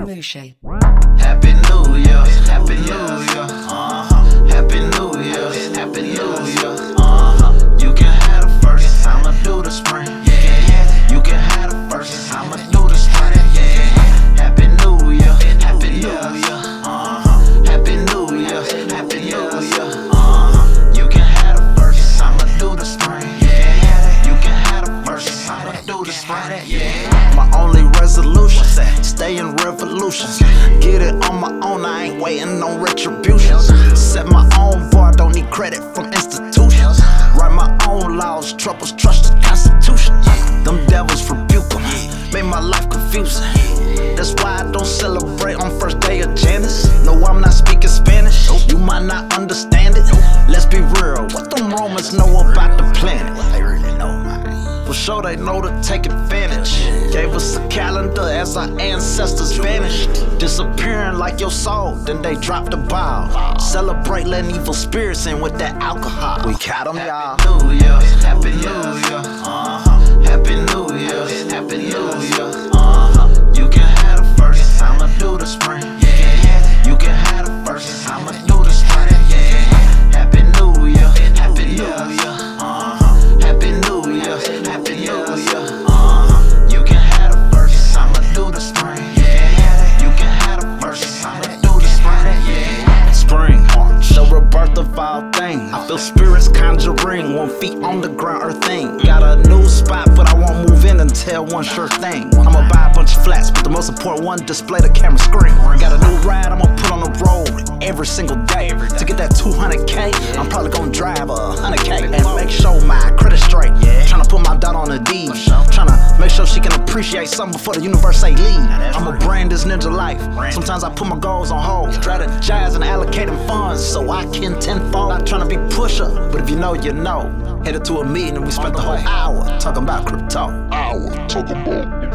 Mushe. Happy New Year, Happy New Year, Happy New Year, Happy New Year, You can have the first, I'ma do the spring. You can have the first, I'ma do the spring. Happy New Year, Happy New Year, Happy New Year, Happy New Year, You can have the first, I'ma do the spring. You can have the first, I'ma do the spring. My only resolution, stay in revolution. Get it on my own, I ain't waiting on retribution. Set my own bar, don't need credit from institutions. Write my own laws, troubles, trust the Constitution. Them devils rebuke them, make my life confusing. That's why I don't celebrate on first day of Janus. No, I'm not speaking Spanish, you might not understand it. Let's be real, what them Romans know about the planet? They really know, man. For sure they know to take advantage. Gave us a calendar as our ancestors vanished, disappearing like your soul, then they dropped the ball. Celebrate letting evil spirits in with that alcohol. We got them, y'all. Happy New Year, Happy New Year, Happy New Year, Happy New Year, You can have the first, I'ma do the spring. You can have the first, I'ma do the spring. Happy New Year, Happy New Year, Happy New Year, Happy New Year, You can have the first, I'ma do the spring. You can have the first, I'ma do the spring. Spring, the rebirth of all things. I feel spirits conjuring, 1 feet on the ground, earthing. Got a new spot, but I won't move in until one sure thing. I'ma buy a bunch of flats, but the most important one, display the camera screen. Got a new ride, I'ma put on the road every single day. To get that 200K, I'm probably gonna drive 100K and make sure my credit straight. Tryna put my dot on the deed, tryna make sure she can appreciate something before the universe say leave. I'ma brand this ninja life. Sometimes I put my goals on hold, strategize and allocating funds so I can tenfold. Not tryna be pusher, but if you know, you know. Headed to a meeting and we spent the whole hour talking about crypto.